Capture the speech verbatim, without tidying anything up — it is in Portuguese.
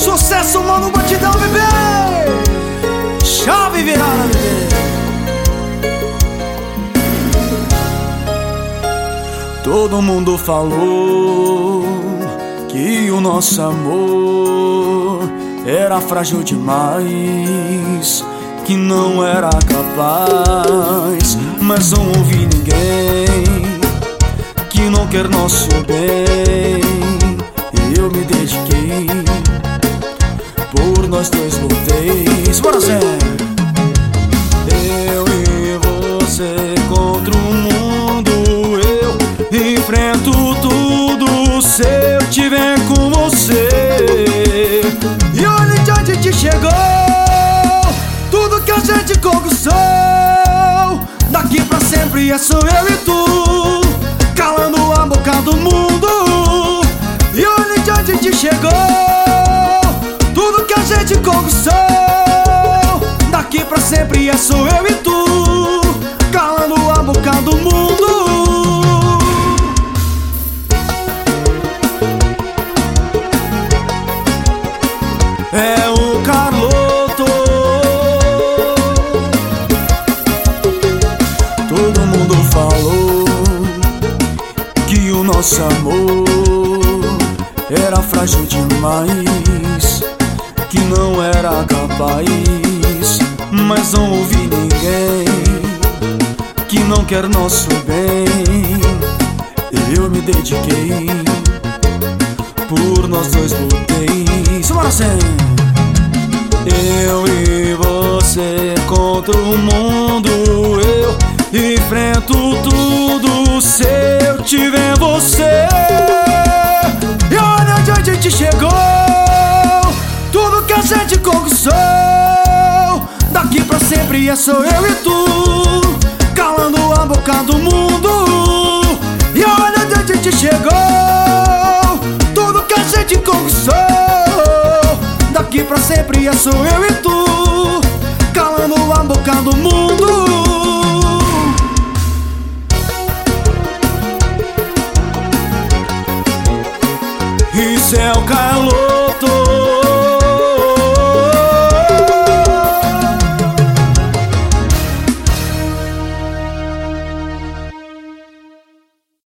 Sucesso, mano, batidão, bebê. Chave virada, bebê. Todo mundo falou que o nosso amor era frágil demais, que não era capaz, mas não ouvi ninguém que não quer nosso bem. Eu me dediquei, por nós dois lutei. Bora, Zé! Eu e você contra o mundo, eu enfrento tudo se eu tiver com você. E olha de onde te chegou tudo que a gente conquistou. Daqui pra sempre é só eu e tu, calando a boca do mundo. E olha de onde te chegou tudo que a gente conquistou. Daqui pra sempre é só eu e tu, calando a boca do mundo. É o Carloto. Todo mundo falou que o nosso amor era frágil demais, que não era capaz, mas não ouvi ninguém que não quer nosso bem. Eu me dediquei, por nós dois lutei. Bora, Sem! Eu e você contra o mundo, eu enfrento tudo se eu tiver você. E olha onde a gente chegou, tudo que a gente conquistou. Daqui pra sempre é só eu e tu, calando a boca do mundo. E olha onde a gente chegou, tudo que a gente conquistou. Daqui pra sempre é só eu e tu,